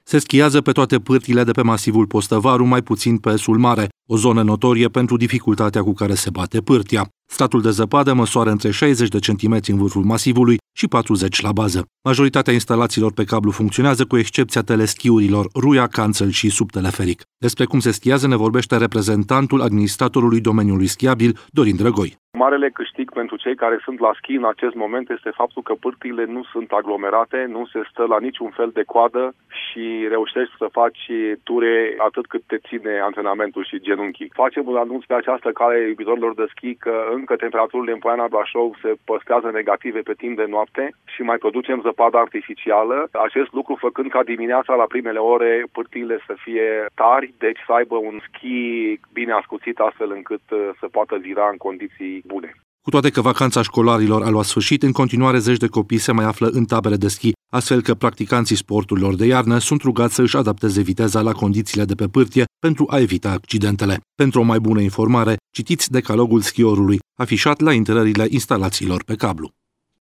Se schiază pe toate pârtile de pe masivul Postăvaru, mai puțin pe Sulmare, o zonă notorie pentru dificultatea cu care se bate pârtia. Stratul de zăpadă măsoară între 60 de centimetri în vârful masivului și 40 la bază. Majoritatea instalațiilor pe cablu funcționează, cu excepția teleschiurilor Ruia, Canțel și subteleferic. Despre cum se schiază ne vorbește reprezentantul administratorului domeniului schiabil, Dorin Drăgoi. Marele câștig pentru cei care sunt la schi în acest moment este faptul că pârtiile nu sunt aglomerate, nu se stă la niciun fel de coadă și reușești să faci ture atât cât te ține antrenamentul și genunchii. Facem un anunț pe această cale iubitorilor de schi că încă temperaturile în Poiana Brașov se păstrează negative pe timp de noapte și mai producem zăpadă artificială. Acest lucru făcând ca dimineața la primele ore pârtiile să fie tari, deci să aibă un schi bine ascuțit astfel încât să poată vira în condiții bune. Cu toate că vacanța școlarilor a luat sfârșit, în continuare zeci de copii se mai află în tabere de schi, astfel că practicanții sporturilor de iarnă sunt rugați să își adapteze viteza la condițiile de pe pârtie pentru a evita accidentele. Pentru o mai bună informare, citiți decalogul schiorului, afișat la intrările instalațiilor pe cablu.